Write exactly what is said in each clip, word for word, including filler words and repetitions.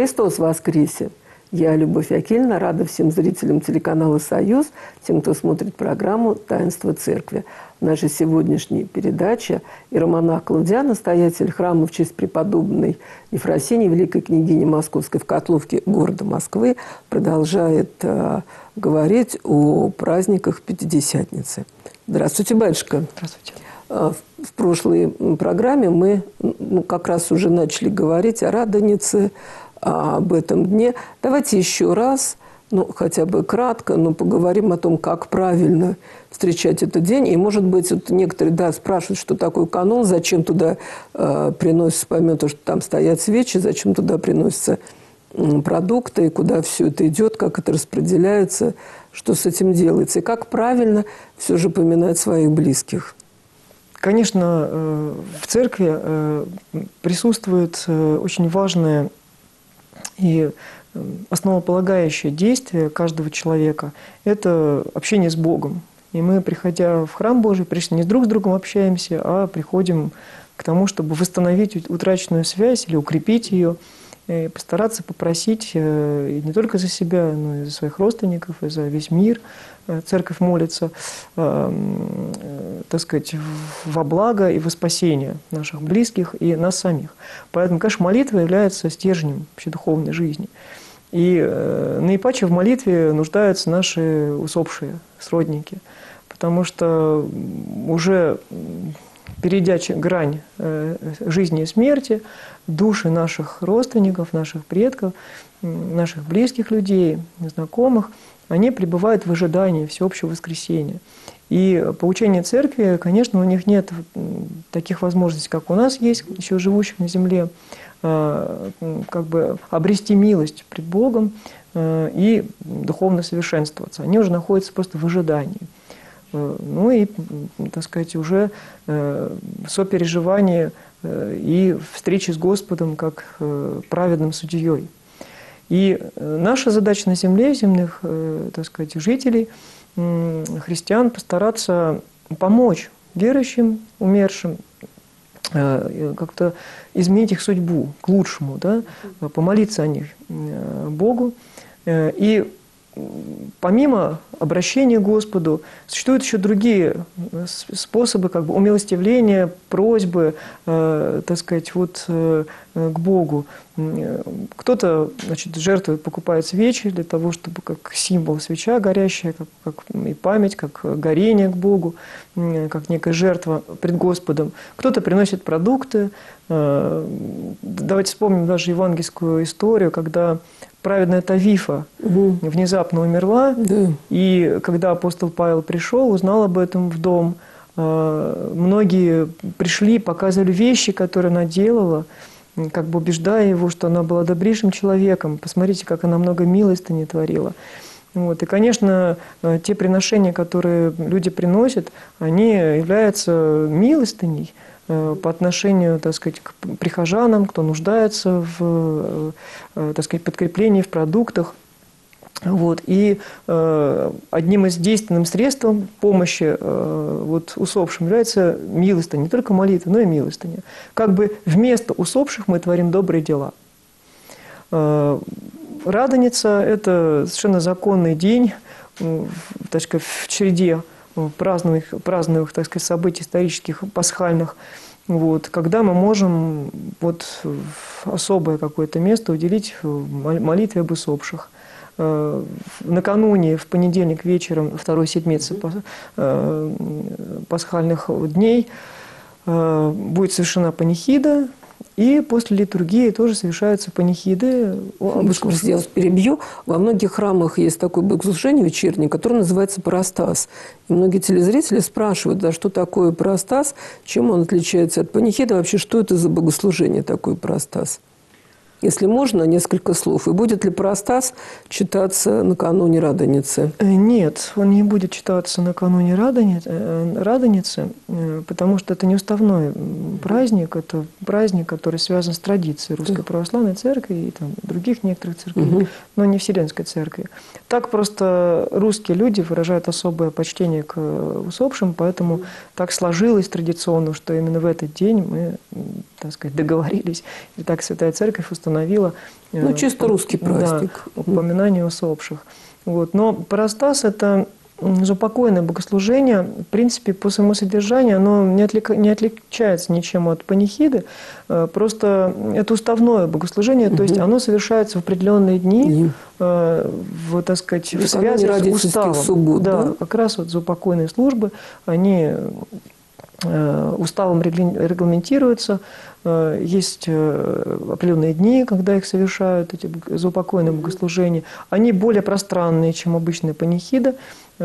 Христос воскресе! Я, Любовь Акельна, рада всем зрителям телеканала «Союз», тем, кто смотрит программу «Таинство Церкви». В нашей сегодняшней передаче иеромонах Клавдиан, настоятель храма в честь преподобной Ефросинии, великой княгини Московской в Котловке города Москвы, продолжает э, говорить о праздниках Пятидесятницы. Здравствуйте, батюшка. Здравствуйте. В прошлой программе мы ну, как раз уже начали говорить о Радонице, об этом дне. Давайте еще раз, ну, хотя бы кратко, но поговорим о том, как правильно встречать этот день. И, может быть, вот некоторые да, спрашивают, что такое канон, зачем туда э, приносится, помимо того, что там стоят свечи, зачем туда приносятся э, продукты, и куда все это идет, как это распределяется, что с этим делается. И как правильно все же поминать своих близких. Конечно, в церкви присутствует очень важное и основополагающее действие каждого человека – это общение с Богом. И мы, приходя в храм Божий, пришли не друг с другом общаемся, а приходим к тому, чтобы восстановить утраченную связь или укрепить ее, и постараться попросить и не только за себя, но и за своих родственников, и за весь мир. Церковь молится, так сказать, во благо и во спасение наших близких и нас самих. Поэтому, конечно, молитва является стержнем вообще духовной жизни. И наипаче в молитве нуждаются наши усопшие сродники, потому что уже перейдя грань жизни и смерти, души наших родственников, наших предков, наших близких людей, знакомых, они пребывают в ожидании всеобщего воскресения. И по учению церкви, конечно, у них нет таких возможностей, как у нас есть, еще живущих на земле, как бы обрести милость пред Богом и духовно совершенствоваться. Они уже находятся просто в ожидании. Ну и, так сказать, уже сопереживание и встречи с Господом как праведным судьей. И наша задача на земле, земных, так сказать, жителей, христиан, постараться помочь верующим, умершим, как-то изменить их судьбу к лучшему, да? Помолиться о них Богу. И помимо обращения к Господу, существуют еще другие способы как бы умилостивления, просьбы, э, так сказать, вот, э, к Богу. Кто-то, значит, жертвует, покупает свечи для того, чтобы как символ свеча горящая, как, как и память, как горение к Богу, как некая жертва пред Господом. Кто-то приносит продукты. Э, давайте вспомним даже евангельскую историю, когда праведная Тавифа угу. внезапно умерла, да. И когда апостол Павел пришел, узнал об этом в дом, многие пришли, показывали вещи, которые она делала, как бы убеждая его, что она была добрейшим человеком. Посмотрите, как она много милостыни творила. Вот. И, конечно, те приношения, которые люди приносят, они являются милостыней по отношению, так сказать, к прихожанам, кто нуждается в, так сказать, подкреплении в продуктах. Вот. И э, одним из действенным средством помощи э, вот, усопшим является милостыня, не только молитва, но и милостыня. Как бы вместо усопших мы творим добрые дела. Э, Радоница – это совершенно законный день, э, так сказать, в череде празднованных, празднованных, так сказать, событий исторических, пасхальных, вот, когда мы можем вот, особое какое-то место уделить молитве об усопших. Накануне, в понедельник вечером второй седмицы пасхальных дней будет совершена панихида, и после литургии тоже совершаются панихиды. Я вас перебью. Во многих храмах есть такое богослужение вечернее, которое называется парастас. И многие телезрители спрашивают, да, что такое парастас, чем он отличается от панихиды, вообще, что это за богослужение такое парастас? Если можно, несколько слов. И будет ли парастас читаться накануне Радоницы? Нет, он не будет читаться накануне Радоницы, потому что это не уставной праздник, это праздник, который связан с традицией Русской Православной Церкви и там, других некоторых церквей, угу. но не Вселенской Церкви. Так просто русские люди выражают особое почтение к усопшим, поэтому так сложилось традиционно, что именно в этот день мы, так сказать, договорились, и так Святая Церковь установила установила. Ну, чисто русский праздник. Да, упоминание усопших. Вот. Но парастас – это заупокойное богослужение. В принципе, по своему содержанию оно не, отлик... не отличается ничем от панихиды. Просто это уставное богослужение, угу. то есть оно совершается в определенные дни, э, в, так сказать, в связи с уставом. Суббот, да, да, как раз вот заупокойные службы, они э, уставом регламентируются. Э, есть э, определенные дни, когда их совершают, эти заупокойные богослужения. Они более пространные, чем обычная панихида,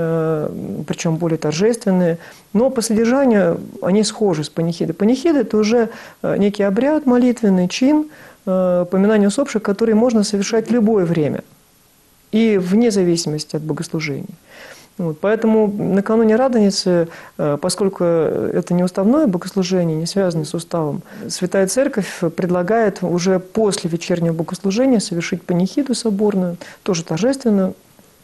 причем более торжественные, но по содержанию они схожи с панихидой. Панихида – это уже некий обряд, молитвенный чин, поминания усопших, который можно совершать в любое время и вне зависимости от богослужений. Вот, поэтому накануне Радоницы, поскольку это не уставное богослужение, не связанное с уставом, Святая Церковь предлагает уже после вечернего богослужения совершить панихиду соборную, тоже торжественную,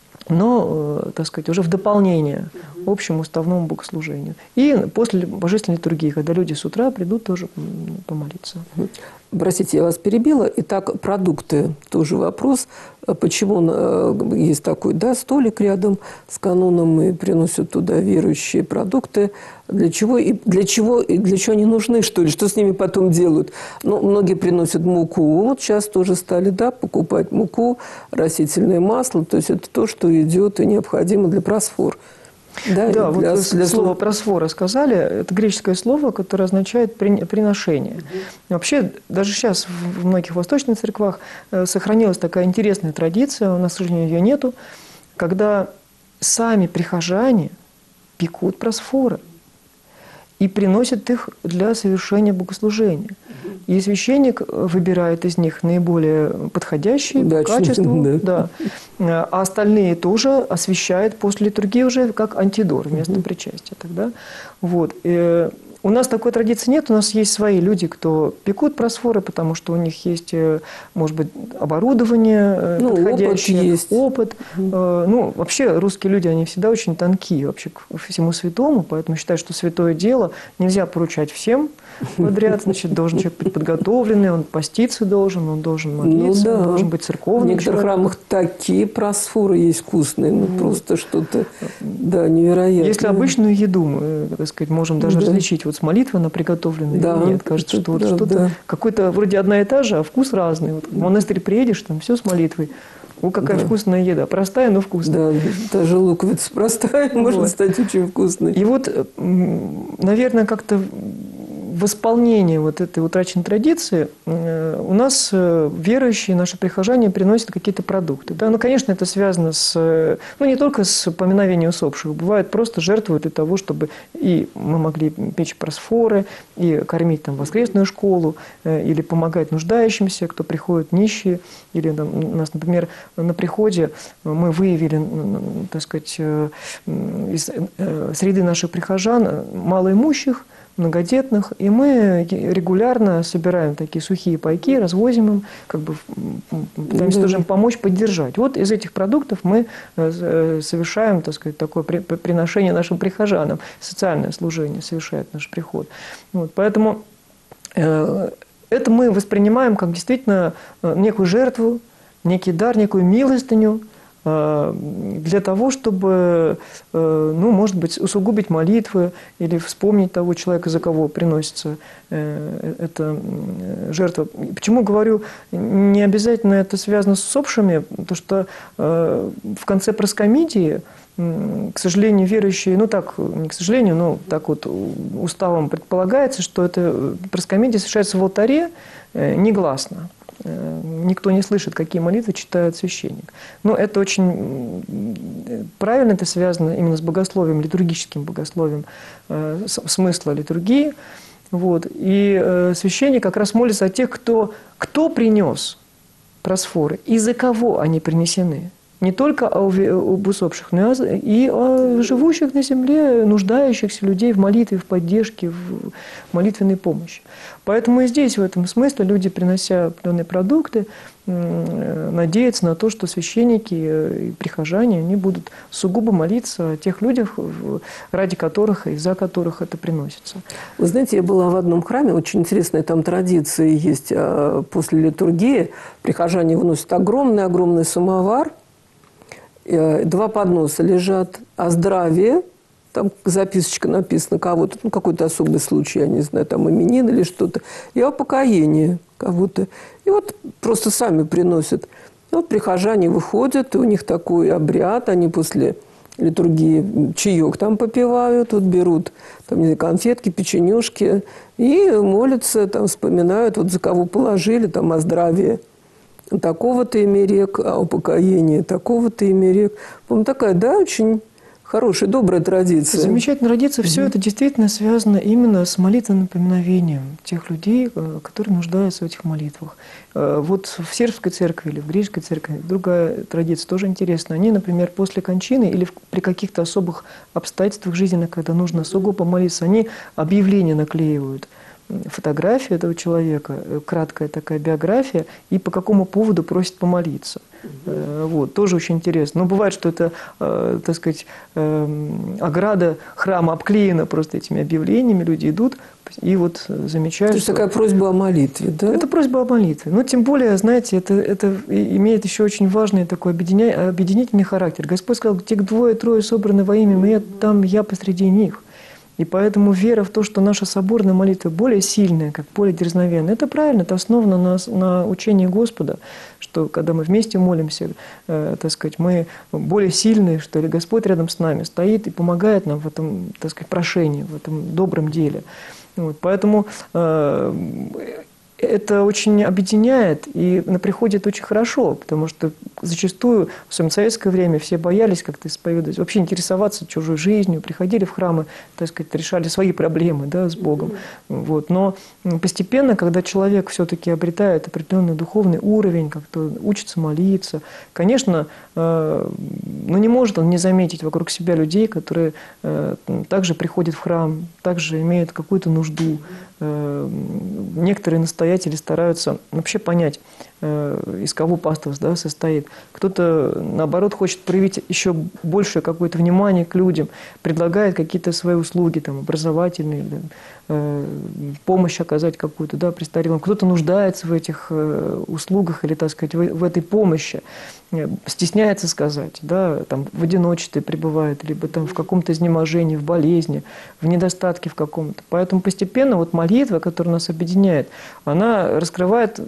но, так сказать, уже в дополнение общему уставному богослужению. И после божественной литургии, когда люди с утра придут тоже помолиться. Простите, я вас перебила. Итак, продукты. Тоже вопрос. Почему есть такой, да, столик рядом с каноном и приносят туда верующие продукты? Для чего и для чего и для чего они нужны, что ли? Что с ними потом делают? Ну, многие приносят муку. Вот сейчас тоже стали, да, покупать муку, растительное масло. То есть это то, что идет и необходимо для просфор. Да, да, вот для, для слово просфора сказали, это греческое слово, которое означает приношение. Угу. Вообще, даже сейчас в многих восточных церквах сохранилась такая интересная традиция, у нас, к сожалению, ее нету, когда сами прихожане пекут просфоры и приносят их для совершения богослужения. И священник выбирает из них наиболее подходящие по качеству, да. Да. А остальные тоже освящает после литургии уже как антидор вместо угу. причастия. Тогда. Вот. И у нас такой традиции нет, у нас есть свои люди, кто пекут просфоры, потому что у них есть, может быть, оборудование ну, подходящее, опыт. Есть. опыт. Угу. Ну, вообще русские люди, они всегда очень тонкие вообще к всему святому, поэтому считаю, что святое дело нельзя поручать всем подряд, значит, должен человек быть подготовленный, он поститься должен, он должен молиться, ну, да. он должен быть церковным. В некоторых храмах такие просфоры есть вкусные, ну, mm. просто что-то, да, невероятное. Если обычную еду мы, так сказать, можем даже да. различить, вот с молитвой она приготовлена да. или нет, кажется, что вот да, что-то, да. какой-то вроде одна и та же, а вкус разный. Вот в монастырь приедешь, там все с молитвой. О, какая да. вкусная еда. Простая, но вкусная. Да, даже луковица простая, вот. может стать очень вкусной. И вот, наверное, как-то в исполнении вот этой утраченной традиции у нас верующие, наши прихожане приносят какие-то продукты. Да? Ну, конечно, это связано с, ну, не только с поминовением усопших. Бывает, просто жертвуют для того, чтобы и мы могли печь просфоры, и кормить там воскресную школу, или помогать нуждающимся, кто приходит нищие. Или там, у нас, например, на приходе мы выявили, так сказать, из среды наших прихожан малоимущих, многодетных, и мы регулярно собираем такие сухие пайки, развозим им, как бы пытаемся тоже им помочь, поддержать. Вот из этих продуктов мы совершаем, так сказать, такое приношение нашим прихожанам, социальное служение совершает наш приход. Вот, поэтому это мы воспринимаем как действительно некую жертву, некий дар, некую милостыню, для того, чтобы, ну, может быть, усугубить молитвы или вспомнить того человека, за кого приносится эта жертва. Почему говорю, не обязательно это связано с усопшими, потому что в конце проскомидии, к сожалению, верующие, ну так, не к сожалению, но так вот уставом предполагается, что эта проскомидия совершается в алтаре негласно. Никто не слышит, какие молитвы читает священник. Но это очень правильно, это связано именно с богословием, литургическим богословием э, смысла литургии. Вот. И э, священник как раз молится о тех, кто, кто принес просфоры и за кого они принесены. Не только об усопших, но и о живущих на земле, нуждающихся людей в молитве, в поддержке, в молитвенной помощи. Поэтому и здесь, в этом смысле, люди, принося определенные продукты, надеются на то, что священники и прихожане, они будут сугубо молиться о тех людях, ради которых и за которых это приносится. Вы знаете, я была в одном храме, очень интересная там традиция есть. После литургии прихожане выносят огромный-огромный самовар, два подноса лежат о здравии, там записочка написана кого-то, ну, какой-то особый случай, я не знаю, там именин или что-то, и о покаянии кого-то. И вот просто сами приносят. И вот прихожане выходят, и у них такой обряд, они после литургии чаек там попивают, вот берут там, не знаю, конфетки, печенюшки, и молятся, там вспоминают, вот за кого положили, там о здравии такого-то имя рек, а о упокоении такого-то имя рек. По-моему, такая, да, очень хорошая, добрая традиция. Замечательная традиция. Все это действительно связано именно с молитвенным поминовением тех людей, которые нуждаются в этих молитвах. Вот в сербской церкви или в греческой церкви другая традиция тоже интересна. Они, например, после кончины или при каких-то особых обстоятельствах жизненных, когда нужно сугубо молиться, они объявления наклеивают. Фотография этого человека, краткая такая биография, и по какому поводу просит помолиться. Mm-hmm. Вот, тоже очень интересно. Но бывает, что это, э, так сказать, э, ограда храма обклеена просто этими объявлениями, люди идут и вот замечают. Это что... такая просьба о молитве, да? Это просьба о молитве. Но тем более, знаете, это, это имеет еще очень важный такой объединя... объединительный характер. Господь сказал, где двое-трое собраны во имя Мое, там я посреди них. И поэтому вера в то, что наша соборная молитва более сильная, как более дерзновенная, это правильно, это основано на, на учении Господа, что когда мы вместе молимся, э, так сказать, мы более сильные, что ли, Господь рядом с нами стоит и помогает нам в этом, так сказать, прошении, в этом добром деле. Вот, поэтому э, это очень объединяет и приходит очень хорошо, потому что зачастую, в своем советское время, все боялись как-то исповедовать, вообще интересоваться чужой жизнью, приходили в храмы, так сказать, решали свои проблемы, да, с Богом. Вот. Но постепенно, когда человек все-таки обретает определенный духовный уровень, как-то учится молиться, конечно, э, ну, не может он не заметить вокруг себя людей, которые э, также приходят в храм, также имеют какую-то нужду. Э, некоторые настоятели стараются вообще понять, э, из кого паства, да, состоит. Кто-то, наоборот, хочет проявить еще большее какое-то внимание к людям, предлагает какие-то свои услуги, там, образовательные, да, э, помощь оказать какую-то, да, престарелым. Кто-то нуждается в этих э, услугах или, так сказать, в, в этой помощи, э, стесняется сказать, да, там, в одиночестве пребывает, либо там в каком-то изнеможении, в болезни, в недостатке в каком-то. Поэтому постепенно вот молитва, которая нас объединяет, она раскрывает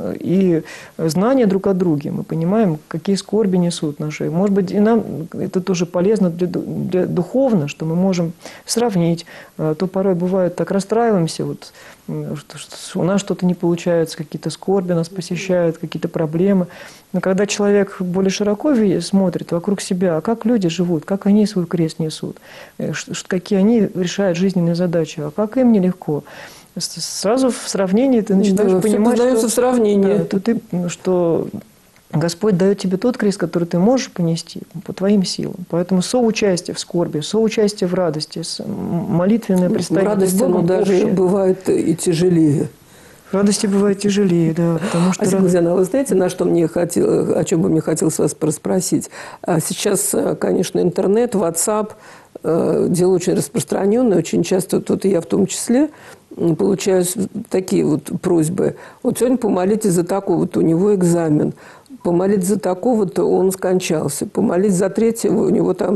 и знания друг о друге. Мы понимаем, какие скорби несут наши. Может быть, и нам это тоже полезно для, для духовно, что мы можем сравнить. То порой бывает, так расстраиваемся, вот, что, что у нас что-то не получается, какие-то скорби нас посещают, какие-то проблемы. Но когда человек более широко смотрит вокруг себя, как люди живут, как они свой крест несут, какие они решают жизненные задачи, а как им нелегко. Сразу в сравнении ты начинаешь да, понимать, что, в сравнении. Да, то ты, что Господь дает тебе тот крест, который ты можешь понести по твоим силам. Поэтому соучастие в скорби, соучастие в радости, молитвенное предстояние. В радости оно даже общее. Бывает и тяжелее. В радости бывает тяжелее, да. Потому что... Асия, вы знаете, на что мне хотел, о чем бы мне хотелось вас спросить? Сейчас, конечно, интернет, WhatsApp, дело очень распространенное, очень часто, тут и я в том числе, получаю такие вот просьбы. Вот сегодня помолитесь за такого-то, у него экзамен. Помолить за такого-то, он скончался. Помолить за третьего, у него там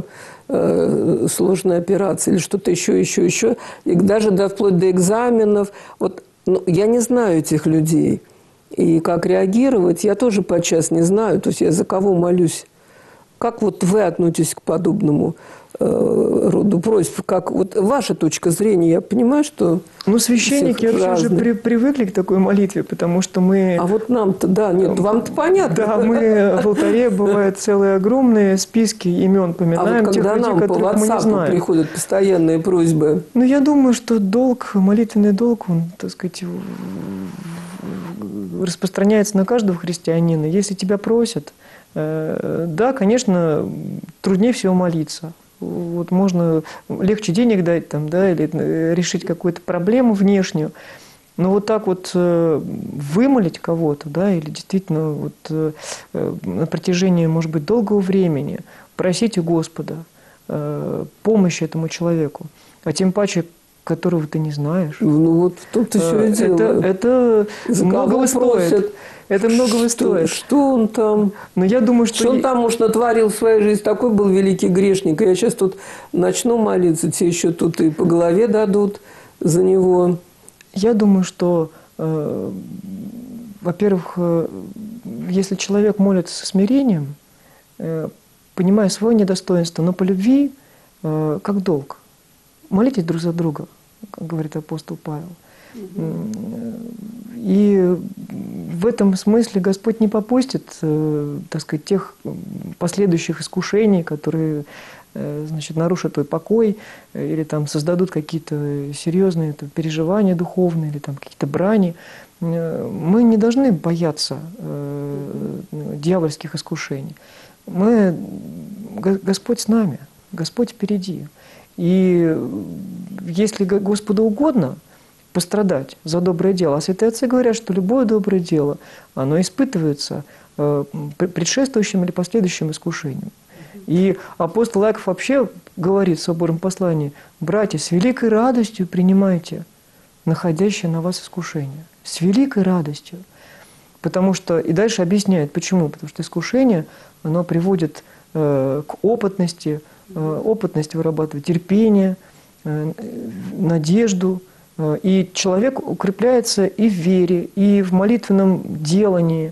э, сложная операция или что-то еще, еще, еще. И даже да, вплоть до экзаменов. Вот, ну, я не знаю этих людей. И как реагировать, я тоже подчас не знаю. То есть я за кого молюсь. Как вот вы относитесь к подобному э, роду просьб? Как вот ваша точка зрения? Я понимаю, что... Ну, священники вообще уже при, привыкли к такой молитве, потому что мы... А вот нам-то, да, нет, вам-то понятно. Да, мы в алтаре, бывают целые огромные списки имен, поминаем а вот тех когда людей, нам которых по мы не знаем. Приходят постоянные просьбы. Ну, я думаю, что долг, молитвенный долг, он, так сказать, распространяется на каждого христианина. Если тебя просят, Да, конечно, труднее всего молиться. Вот можно легче денег дать там, да, или решить какую-то проблему внешнюю. Но вот так вот вымолить кого-то, да, или действительно вот на протяжении, может быть, долгого времени просить у Господа помощи этому человеку, а тем паче, которого ты не знаешь. Ну вот в том-то все и дело. Это, это многого стоит. Это многого что, стоит. Что он там? Но я думаю, что... Что он там уж натворил в своей жизни? Такой был великий грешник. Я сейчас тут начну молиться, те еще тут и по голове дадут за него. Я думаю, что, э, во-первых, э, если человек молится со смирением, э, понимая свое недостоинство, но по любви, э, как долг. Молитесь друг за друга, как говорит апостол Павел. И в этом смысле Господь не попустит, так сказать, тех последующих искушений, которые, значит, нарушат твой покой или там создадут какие-то серьезные там, переживания духовные или там какие-то брани. Мы не должны бояться дьявольских искушений. Мы, Господь с нами, Господь впереди. И если Господу угодно пострадать за доброе дело. А святые отцы говорят, что любое доброе дело, оно испытывается предшествующим или последующим искушением. И апостол Иаков вообще говорит в соборном послании: «Братья, с великой радостью принимайте находящее на вас искушение». С великой радостью. Потому что, и дальше объясняет, почему. Потому что искушение, оно приводит э, к опытности, э, опытность вырабатывает терпение, э, надежду. И человек укрепляется и в вере, и в молитвенном делании.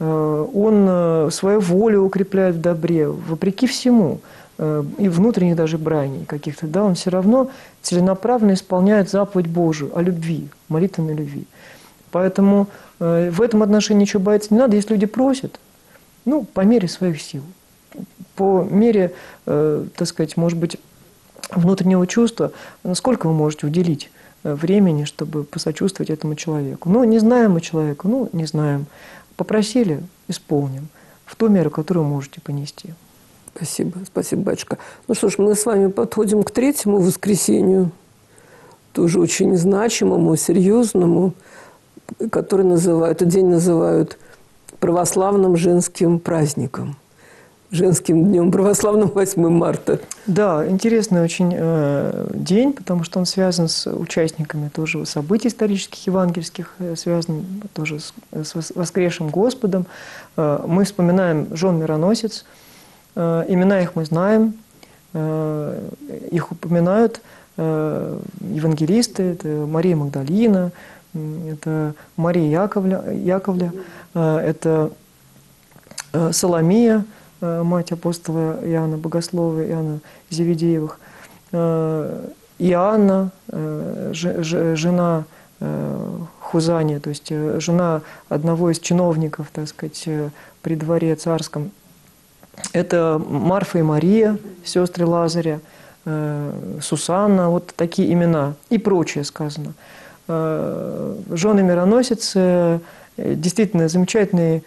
Он свою волю укрепляет в добре, вопреки всему, и внутренних даже браней каких-то. Да, он все равно целенаправленно исполняет заповедь Божию о любви, молитвенной любви. Поэтому в этом отношении ничего бояться не надо. Если люди просят, ну, по мере своих сил, по мере, так сказать, может быть, внутреннего чувства, насколько вы можете уделить времени, чтобы посочувствовать этому человеку. Ну, не знаем мы человека, ну, не знаем. Попросили, исполним в ту меру, которую можете понести. Спасибо, спасибо, батюшка. Ну что ж, мы с вами подходим к третьему воскресенью, тоже очень значимому, серьезному, который называют, этот день называют православным женским праздником. Женским днем православным восьмого марта. Да, интересный очень э, день, потому что он связан с участниками тоже событий исторических, евангельских, э, связан тоже с, с воскресшим Господом. Э, мы вспоминаем жен мироносец, э, имена их мы знаем, э, их упоминают э, евангелисты, это Мария Магдалина, это Мария Яковля, Яковля э, это э, Соломия, мать апостола Иоанна Богослова, Иоанна Зеведеевых, Иоанна, жена Хузания, то есть жена одного из чиновников, так сказать, при дворе царском. Это Марфа и Мария, сестры Лазаря, Сусанна, вот такие имена и прочее сказано. Жены мироносицы, действительно замечательные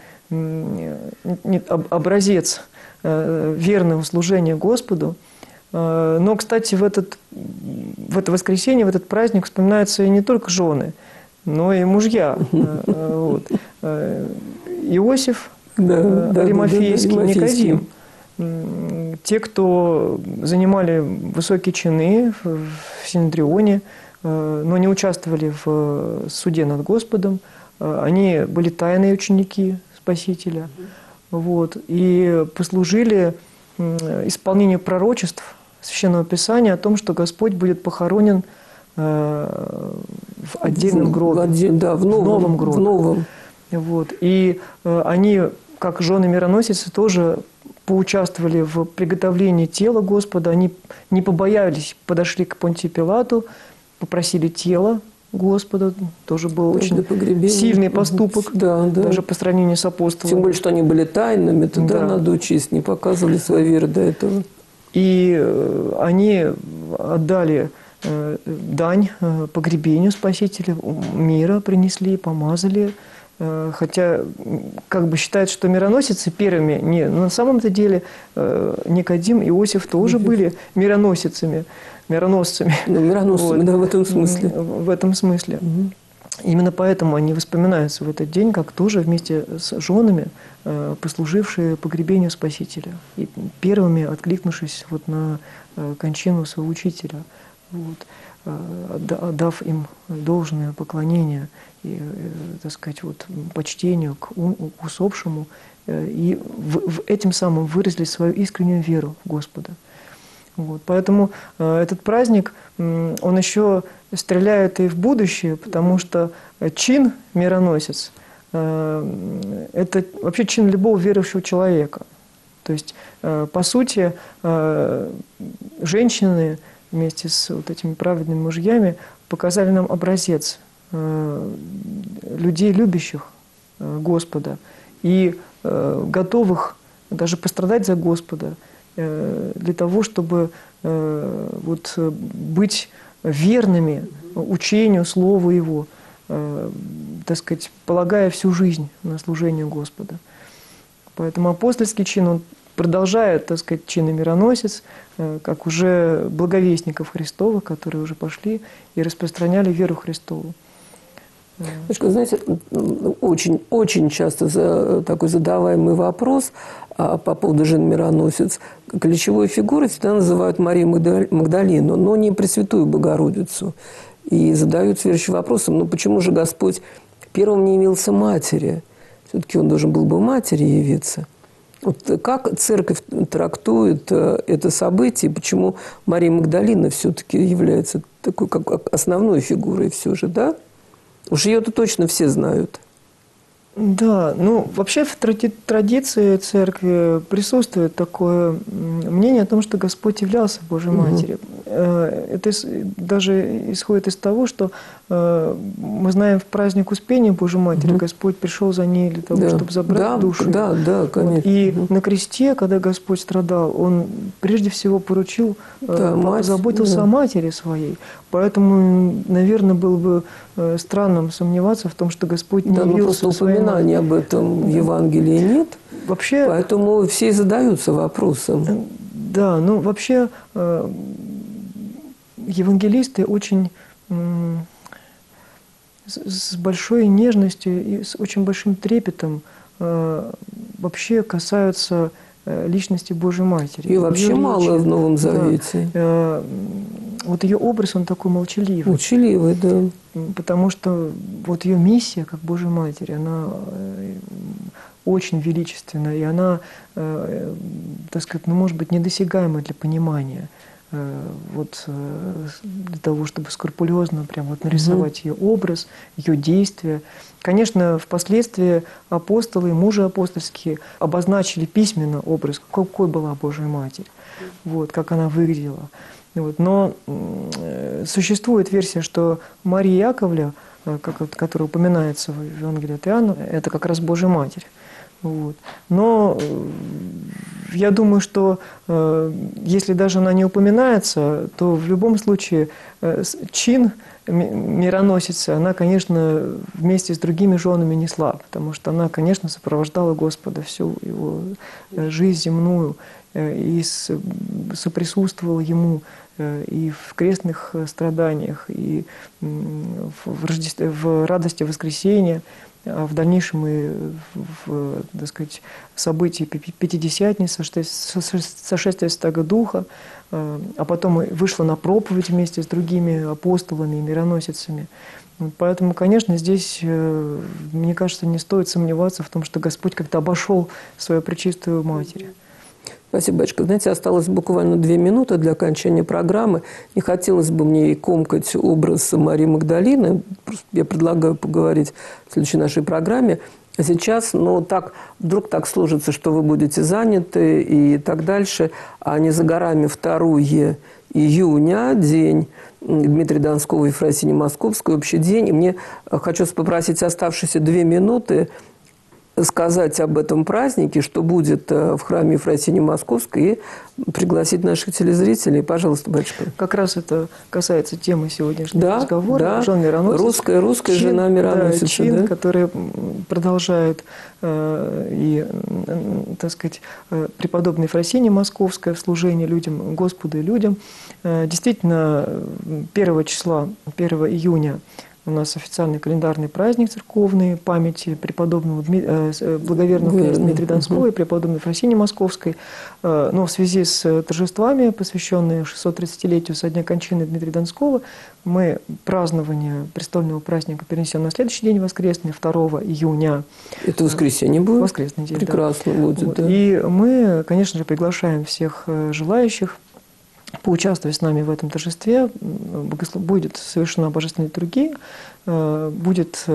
образец верного служения Господу. Но, кстати, в, этот, в это воскресенье, в этот праздник вспоминаются и не только жены, но и мужья. Вот. Иосиф, да, Аримафейский, да, да, Никодим. Те, кто занимали высокие чины в Синедрионе, но не участвовали в суде над Господом, они были тайные ученики Спасителя, вот, и послужили исполнению пророчеств Священного Писания о том, что Господь будет похоронен э, в отдельном гробе, в, отдель, да, в, новом, в новом гробе. В новом. Вот, и э, они, как жены мироносицы, тоже поучаствовали в приготовлении тела Господа. Они не побоялись, подошли к Понтию Пилату, попросили тело Господа, тоже был очень сильный поступок, да, да. Даже по сравнению с апостолом. Тем более, что они были тайными, тогда да. Надо учесть, не показывали свою веру до этого. И они отдали дань погребению Спасителя, мира принесли, помазали Хотя как бы считают, что мироносицы первыми. Не, но на самом-то деле Никодим и Иосиф тоже были мироносицами, мироносцами. Ну, мироносцами, вот. Да, в этом смысле. В этом смысле. Угу. Именно поэтому они воспоминаются в этот день, как тоже вместе с женами, послужившие погребению Спасителя. И первыми откликнувшись вот на кончину своего учителя, вот, отдав им должное поклонение и, так сказать, вот, почтению к усопшему, и в, в этим самым выразили свою искреннюю веру в Господа. Вот. Поэтому э, этот праздник, э, он еще стреляет и в будущее, потому что чин мироносец э, – это вообще чин любого верующего человека. То есть, э, по сути, э, женщины вместе с вот этими праведными мужьями показали нам образец э, людей, любящих э, Господа и э, готовых даже пострадать за Господа, для того, чтобы э, вот, быть верными учению, Слову Его, э, так сказать, полагая всю жизнь на служение Господа. Поэтому апостольский чин, он продолжает, так сказать, чин и мироносец, э, как уже благовестников Христовых, которые уже пошли и распространяли веру Христову. Вы знаете, очень, очень часто за, такой задаваемый вопрос а, по поводу жен-мироносец. Ключевой фигурой всегда называют Марию Магдалину, но не Пресвятую Богородицу. И задают следующим вопросом, ну почему же Господь первым не явился матери? Все-таки он должен был бы матери явиться. Вот как церковь трактует это событие, почему Мария Магдалина все-таки является такой как основной фигурой все же, да? Уж ее-то точно все знают. Да, ну вообще в тради традиции церкви присутствует такое мнение о том, что Господь являлся Божьей угу. Матерью. Это даже исходит из того, что мы знаем в праздник Успения Божьей Матери, угу. Господь пришел за ней для того, да. чтобы забрать да, душу. Да, да, конечно. Вот. И угу. на кресте, когда Господь страдал, Он прежде всего поручил, да, мать, заботился да. о матери своей. Поэтому, наверное, было бы странным сомневаться в том, что Господь не да, явился своей матери. Упоминаний об этом в Евангелии нет, вообще, поэтому все задаются вопросом. Да, ну вообще э, евангелисты очень э, с, с большой нежностью и с очень большим трепетом э, вообще касаются э, личности Божьей Матери. Ее вообще ее мало в Новом Завете. Да, э, вот ее образ, он такой молчаливый. Молчаливый, да. Потому что вот ее миссия, как Божьей Матери, она очень величественна, и она, э, так сказать, ну, может быть, недосягаема для понимания, э, вот, э, для того, чтобы скрупулезно прям вот нарисовать mm-hmm. ее образ, ее действия. Конечно, впоследствии апостолы и мужи апостольские обозначили письменно образ, какой была Божья Матерь, вот, как она выглядела. Вот. Но э, существует версия, что Мария Яковлевна, э, как, которая упоминается в Евангелии от Иоанна, это как раз Божья Матерь. Вот. Но э, я думаю, что э, если даже она не упоминается, то в любом случае э, чин мироносицы она, конечно, вместе с другими женами несла, потому что она, конечно, сопровождала Господа всю его жизнь земную э, и с, соприсутствовала Ему и в крестных страданиях, и в, Рождестве, в радости воскресения, а в дальнейшем и в, так сказать, событии Пятидесятницы, сошествия Святого Духа, а потом и вышла на проповедь вместе с другими апостолами и мироносицами. Поэтому, конечно, здесь, мне кажется, не стоит сомневаться в том, что Господь как-то обошел свою пречистую Матерь. Спасибо, батюшка. Знаете, осталось буквально две минуты для окончания программы. Не хотелось бы мне и комкать образ Марии Магдалины. Просто я предлагаю поговорить в следующей нашей программе. А сейчас, но так, вдруг так сложится, что вы будете заняты и так дальше. А не за горами второго июня, день Дмитрия Донского и Ефросинии Московской, общий день. И мне хочу попросить оставшиеся две минуты сказать об этом празднике, что будет в храме Ефросинии Московской, и пригласить наших телезрителей. Пожалуйста, батюшка. Как раз это касается темы сегодняшнего да, разговора. Да. Жена мироносец. Русская, русская чин, жена мироносица. Да, чин, да? который продолжает э, и, так сказать, преподобная Ефросиния Московская в служении людям, Господу и людям. Э, действительно, первого числа, первого июня, у нас официальный календарный праздник церковный памяти преподобного Дми... благоверного князя Дмитрия Донского угу. и преподобной Ефросинии Московской. Но в связи с торжествами, посвященные шестисоттридцатилетию со дня кончины Дмитрия Донского, мы празднование престольного праздника перенесем на следующий день воскресный, второго июня. Это воскресенье будет? Воскресный день, прекрасно да. будет, Вот. да. И мы, конечно же, приглашаем всех желающих поучаствовать с нами в этом торжестве. Будет совершена божественная литургия, будет,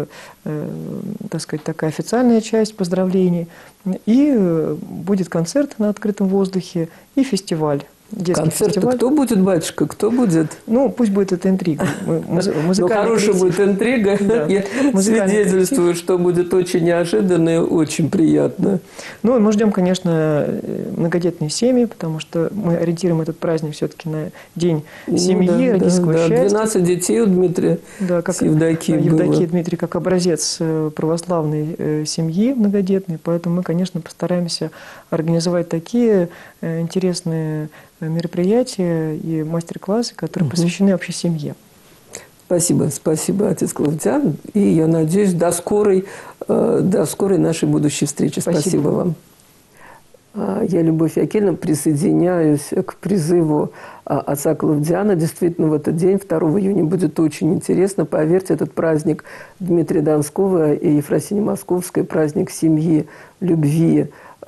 так сказать, такая официальная часть поздравлений, и будет концерт на открытом воздухе и фестиваль. Концерт кто будет, батюшка, кто будет? Ну, пусть будет это интрига. Ну, хорошая будет интрига. Я свидетельствую, что будет очень неожиданно и очень приятно. Ну, мы ждем, конечно, многодетные семьи, потому что мы ориентируем этот праздник все-таки на день семьи, родительского счастья. двенадцать детей у Дмитрия с Евдокией было. Евдокия Дмитрий как образец православной семьи многодетной, поэтому мы, конечно, постараемся организовать такие интересные мероприятия и мастер-классы, которые угу. посвящены вообще семье. Спасибо, спасибо, отец Клавдиан. И я надеюсь, до скорой, до скорой нашей будущей встречи. Спасибо, спасибо вам. Я, Любовь Якельевна, присоединяюсь к призыву отца Клавдиана. Действительно, в этот день, второго июня, будет очень интересно. Поверьте, этот праздник Дмитрия Донского и Ефросинии Московской, праздник семьи, любви,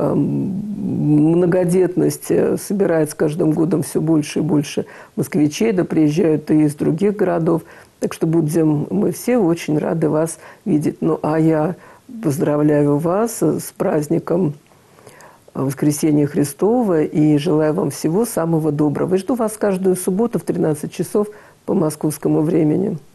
многодетность собирает с каждым годом все больше и больше москвичей, да приезжают и из других городов. Так что будем мы все очень рады вас видеть. Ну, а я поздравляю вас с праздником Воскресения Христова и желаю вам всего самого доброго. И жду вас каждую субботу в тринадцать часов по московскому времени.